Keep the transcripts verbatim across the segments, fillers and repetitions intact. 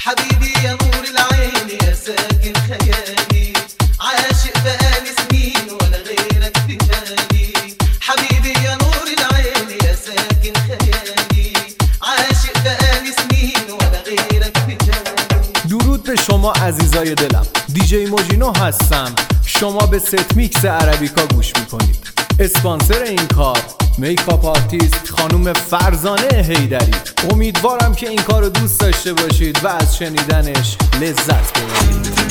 حبيبي يا نور العين يا ساكن خيالي، عاشق بقالي سنين ولا غيرك في بالي. حبيبي يا نور العين يا ساكن خيالي، عاشق بقالي سنين ولا غيرك في بالي. درود به شما عزیزای دلم، دیجی موجینو هستم. شما به ست میکس عربیکا گوش میکنید. اسپانسر این کار میکاپ آرتیست خانوم فرزانه حیدری. امیدوارم که این کار رو دوست داشته باشید و از شنیدنش لذت ببرید.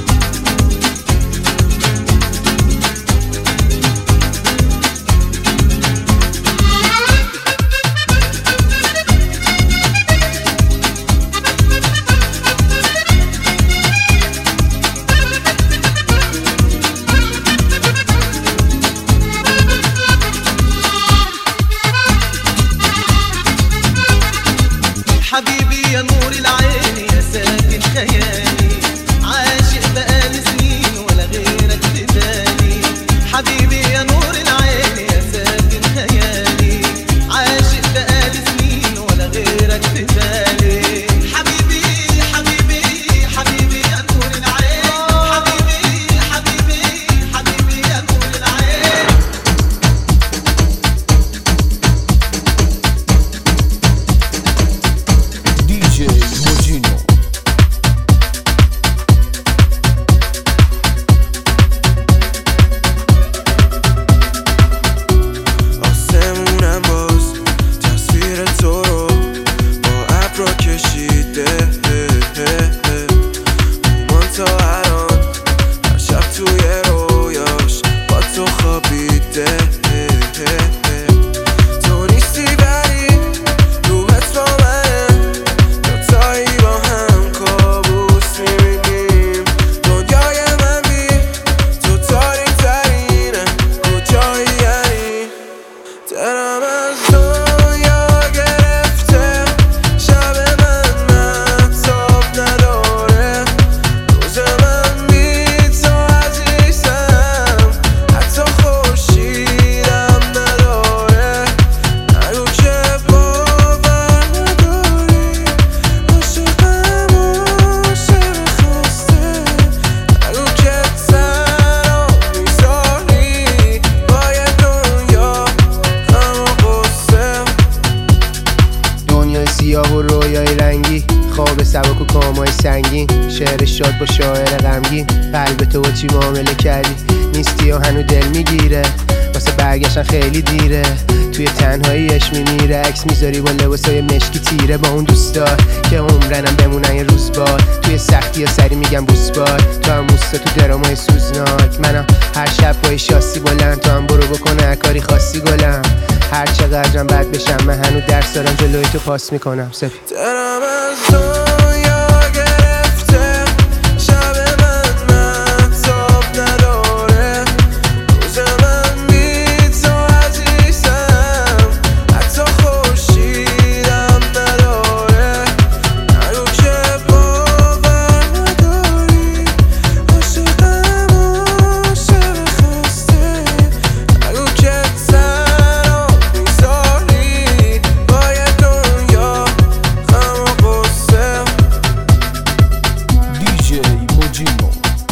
حبيبي يا نور العين يا ساكن خيالي، عاشق بقالي سنين ولا غيرك في بالي. حبيبي يا نور العين يا ساكن خيالي، عاشق بقالي سنين ولا غيرك في بالي. حبيبي حبيبي حبيبي يا نور العين، حبيبي حبيبي حبيبي يا نور العين. دیجی موجینو. آسمونم باز تصویر تو رو با ابرا کشیده، من تا الان هر شب توی رویاش با تو خوابیده. تو نیستی ولی روحت با منه، دوتایی با هم کابوس میبینیم. دنیای من بی تو تاریک ترینه، کجایی یعنی؟ دلم از دنیا گرفته، شب من مهتاب نداره. روز من بی تو عزیزم، حتی خورشیدم نداره. نگو که باور نداری، عاشقم عاشق خسته. نگو که تنها میذاری با یه دنیا غم و غصه. دنیای سیاه و رویای رنگی، خواب سبک و کامای سنگین. شعر شاد با شاعر غمگین، قلب تو با چی معامله کردی؟ نیستی و هنو دل میگیره، واسه برگشتن خیلی دیره. توی تنهاییش میمیره، عکس میذاری با لباسای مشکی تیره. با اون دوستا که عمرنم بمونن یه روز بار، توی سختی یا سری میگم بوسبار. تو هم موستا تو درامای سوزناک، منم هر شب پای شاسی بلند. تو هم برو بکنه هر کاری خاصی گلم، هر چقدرم بد بشم من هنو درس دارم جلوی تو پاس میکنم. سپی دلم از دنیا گرفته، شب من مهتاب نداره. روز من بی تو عزیزم، حتی خورشیدم نداره. نگو که باور نداری، عاشقم عاشق خسته. نگو که تنها میذاری با یه دنیا غم و غصه. دیجی موجینو.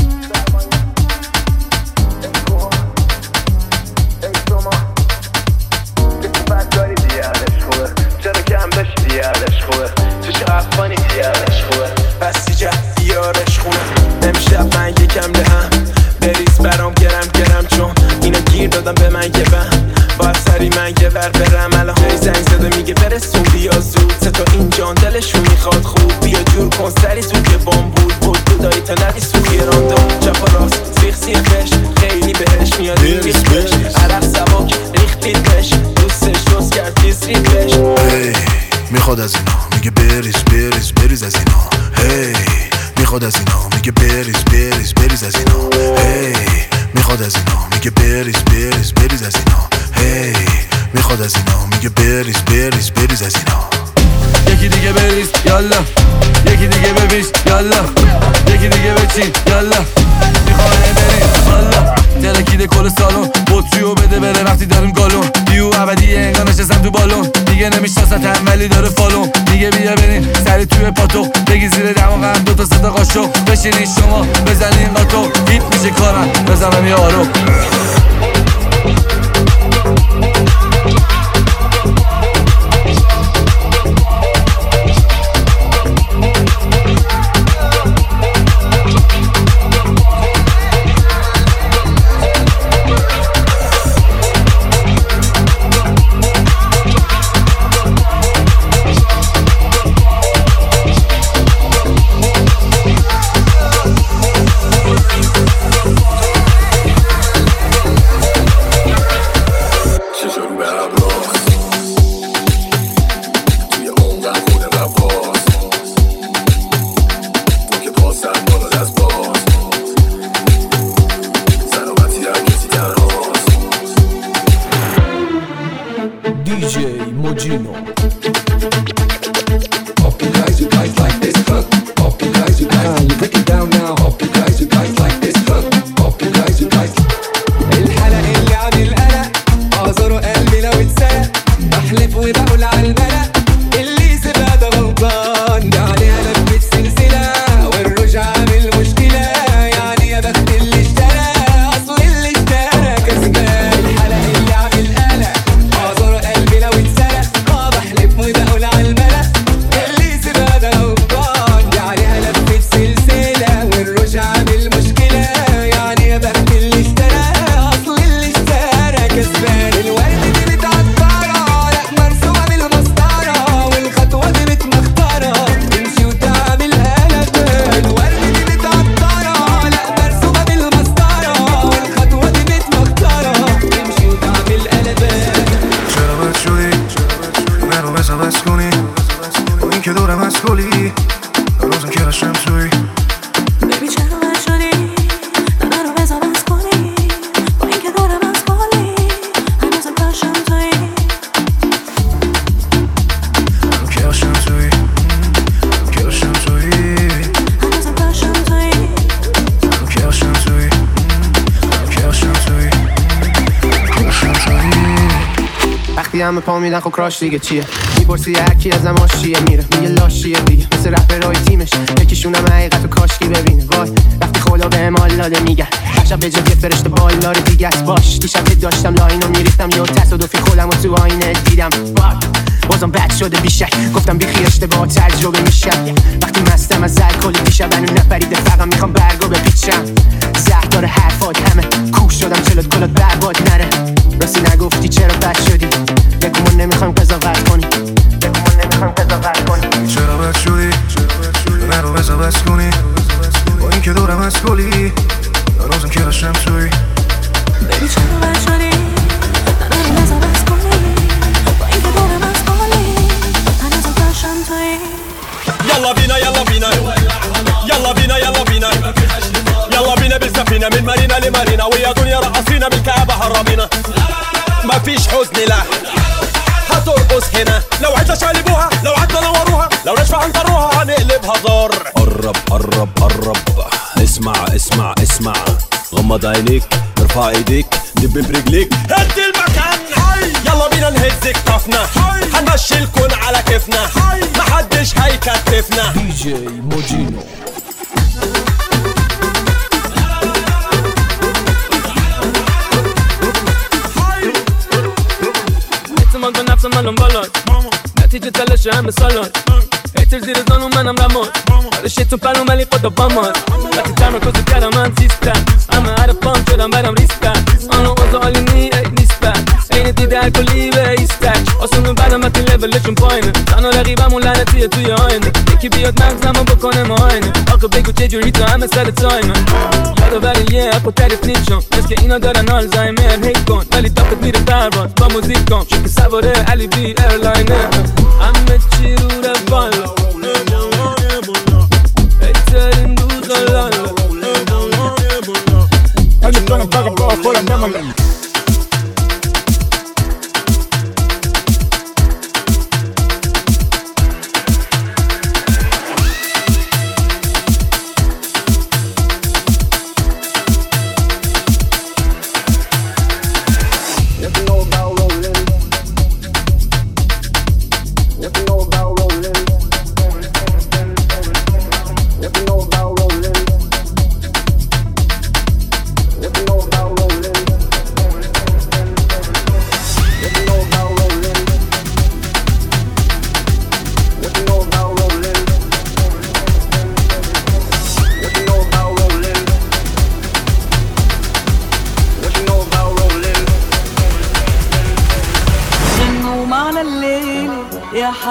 چرا کم بشی دیارش خوبه، چش افغانی دیارش خوبه، بستی جه دیارش خوبه. امشب من یکم دهم بریز برام گرم گرم، چون اینا گیر دادم به من یه بهم. باید سری من یه ور برم الان. هی زنگ زده میگه برسون بیا زود، سه تا اینجان دلشون میخواد خوب. بیا جور کن سری تو که بام بود بود دودایی تا ندی سوی راندا. چپ و راست سیخ سیخش خیلی بهش میاد این ریختش. عرق سباک ریختید بش، دوستش دوست کرد تیز ریختش. هی میخواد از اینا میگه بریز بریز بریز از اینا. هی میخواد از اینا میگه بریز بریز بریز از اینا. هی میخواد از اینا میگه بریز بریز بریز از اینا. هی میخواد از اینا میگه بریز بریز بریز از اینا. یکی دیگه بریز یالا، یکی دیگه ببیش یالا، یکی دیگه بچین یالا. میخوای بریم والا، درکیده کل سالن بطریو بده بره وقتی داریم گالون. دیو ابدیه انگار نشستم تو بالون. دیگه نمیشناستم ولی داره فالو میگه بیا بریم سری توی پاتو بگی زیر دماغم دوتا ستا قاشق بشینین شما بزنین قاطو هیت میشه کارم بزنم یه آرو همه پا میدن خب کراش دیگه چیه میپرسی هرکی ازم آشیه میره میگه لاشیه دیگه مثل رپرهای تیمش یکیشونم حقیقتو کاشکی ببینه وای وقتی خدا بهم حال داده میگن عشق به جد فرشته بالدار دیگه است باش دیشب که داشتم لاینو میریختم یا تصادفی خودمو تو آینه دیدم بازم بد شده بیشک گفتم بیخی اشتباه تجربه میشه وقتی مستم از الکل دیشب هنو نپریده فقط میخوام برگو بپیچم زهر داره حرفات همه کوش شدم چلت کلات برباد نره راستی نگفتی چرا بد شدی بگو ما نمیخوایم قضاوت کنی بگو ما نمیخوایم قضاوت کنی چرا بد شدی منو قضاوت کنی با این که دورم از کلی روزم که داشتم توی بیبی چرا بد شدی منو قضاوت کنی با این که دورم از کلی هنوزم داشتم توی يلا بينا يلا بينا يلا بينا يلا بينا يلا بينا بالسفينة من مارينا لمارينا ويا دنيا رقصينا بالكعبة هربينا ما فيش حزن لا هترقص هنا لو عدنا شالبوها لو عدنا نوروها لو نشفع انطروها هنقلبها زار قرب قرب قرب اسمع اسمع اسمع غمض عينيك ارفع ايديك دب برجليك هد المكان يلا بينا نهز كتافنا هنمشي الكون على كيفنا محدش هيكتفنا دي جي موجينو اعتماد به نفس منم بالا نتیجه تلاش همه سالان هیتر زیر زانو منم رماد حالا شیطون پلوم ولی خدا باماد وقتی تمرکز کردم من سیستم همه حرفام شدم برم ریستم آنو اوضا عالی نی نیستم این دیده هر کلی به ایستک آسونو بعدم وقتی لیولشون پایینه تنها رقیبمون لعنتیه توی آینه یکی بیاد مغزمو بکنه معاینه آقا بگو چجوری تو همه سر تایمه یادآور یه اپو تعریف نیچون مثل که اینا دارن آلزایمر هیت کن ولی داپت میره پرواز با موزیک کن شکل سواره علی بی ایرلاینر همه چی رو روال بهترین روزا لالا I'm just trying to talk about what I'm memory.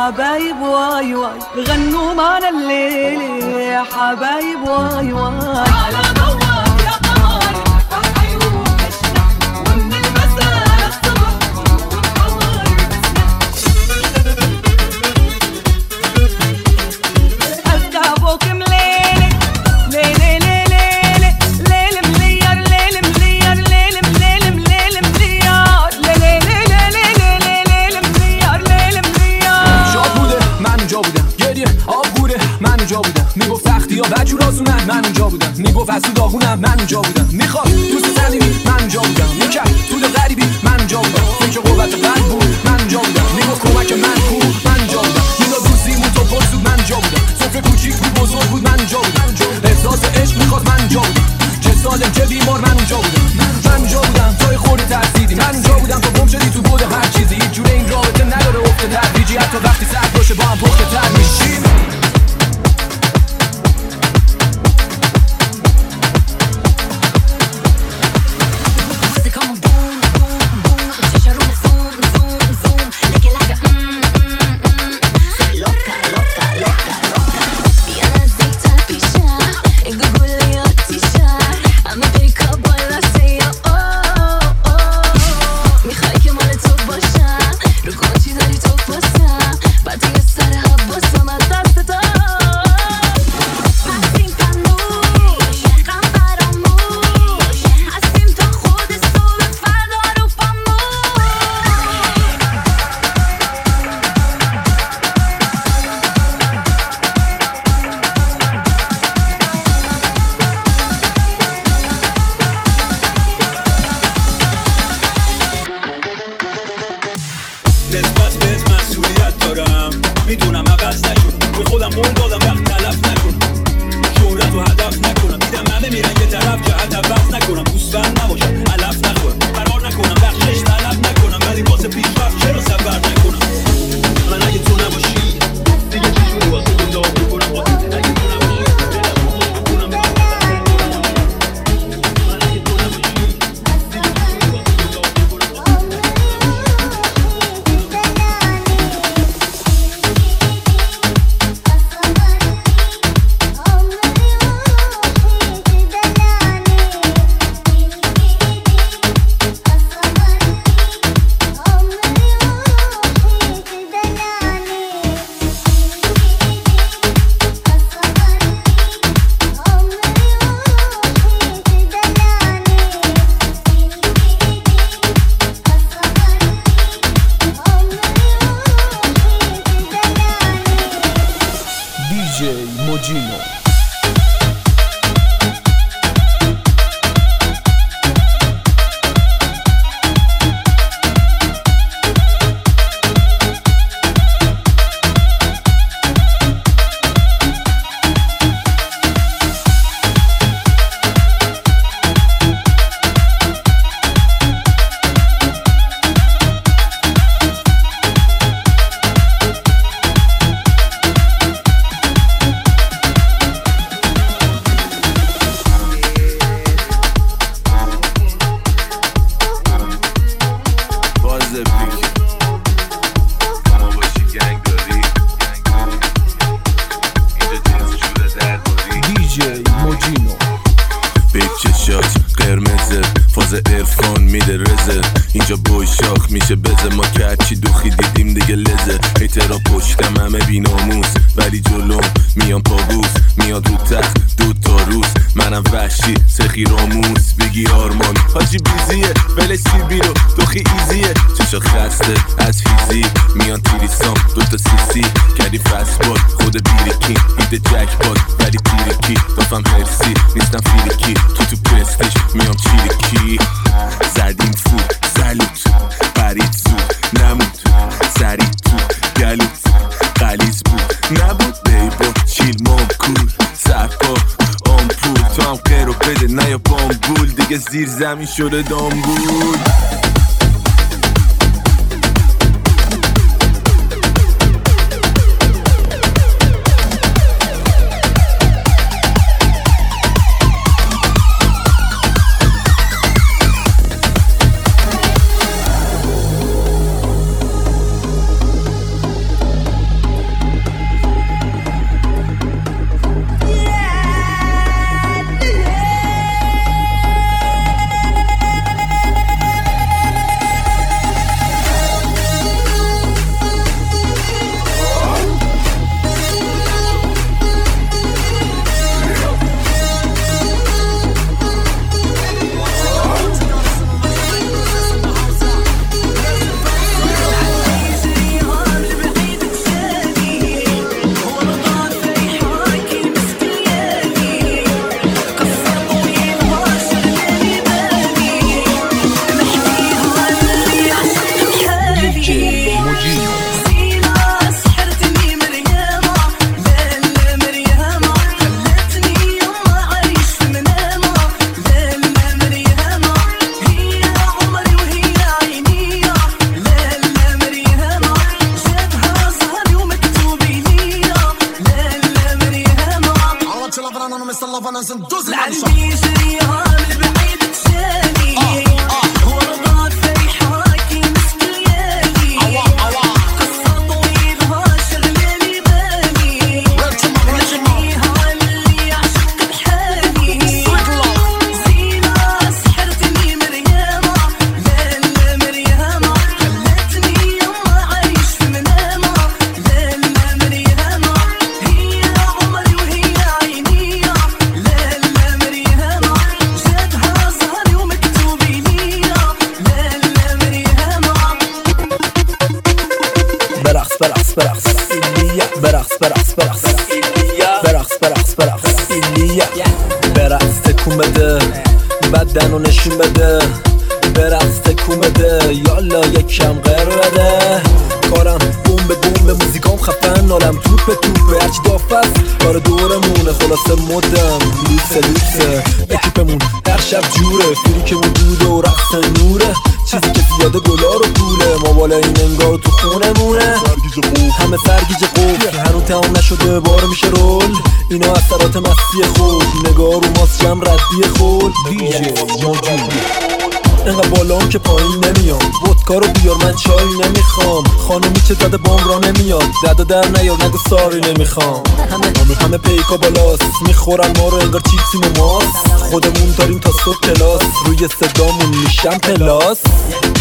حبايب واي واي غنوا معنا الليل يا حبايب واي واي على ضوءك يا قمر فرحي وحشنا ومن المساء للصبح والقمر بسنا أستعبوك مليلي ليلي ليلي ليلي مليار ليلي مليار ليلي مليلي مليلي مليار ليلي ليلي ليلي مليار ليلي مليار شاد بوده من اونجا بودم گریه آب گوره من اونجا بودم میگفت سختی ها بجور آسونن من اونجا بودم میگفت از تو داغونم من اونجا بودم میخواد دوست صمیمی من اونجا بودم میکرد طول غریبی من اونجا بودم فکر قوت قلب بود من اونجا بودم میگفت کمک من کو من اونجا بودم میداد روزیمون تو پر سود من اونجا بودم سفره کوچیک بود بزرگ بود من اونجا بودم احساس عشق میخواد من اونجا بودم چه سالم چه بیمار من اونجا بودم من اونجا بودم توی خورده ترسیدی من اونجا بودم تو گم شدی تو بود هر چیزی هیچ جوره این رابطه نداره افت تدریجی حتی وقتی سرد باشه با هم پخته تر میشیم زیر زمین شده دامبول انا مصلف انا زندوز العندي جريها من بعيد تجاني ورضات فرحاكي مسك ليالي قصة طويلة شغلالي بالي نغنيها للي يعشق بحالي زينة سحرتني مريامة لا لا مريامة خلتني يما عايش في منامة لا لا مريامة هي عمري وهي عيني لا لا مريامة جاتها زهري ومكتوبي ليا لا لا مريامة برقص برقص برقص إليا برقص برقص برقص إليا برقص برقص برقص إليا برقص تکون بده بدن رو نشون بده برقص تکون بده یالا یکم غیر بده کارم بوم به بوم به موزیکام خفن نالم توپ به توپه هرچی دافت کار دورمونه خلاصه مدم لوکسه لوکسه اکیپمون هر شب جوره فریکمون دوده و رقص نوره چیزی که زیاده دلار و پوله ما بالا این انگار تو خونمونه همه سرگیج قفل هنو تمام نشده بار میشه رول اینا اثرات مستی خود نگاه رو ماست جمع ردی خود دیجی موجود اینقدر بالام که پایین نمیام ودکا رو بیار من چای نمیخوام خانومی چه زده بام را نمیاد دادا در نیار نگو ساری نمیخوام همه همه پیکا بالاست میخورن ما رو انگار چیپسیم و ماست خودمون داریم تا صبح کلاس روی صدامون میشم پلاس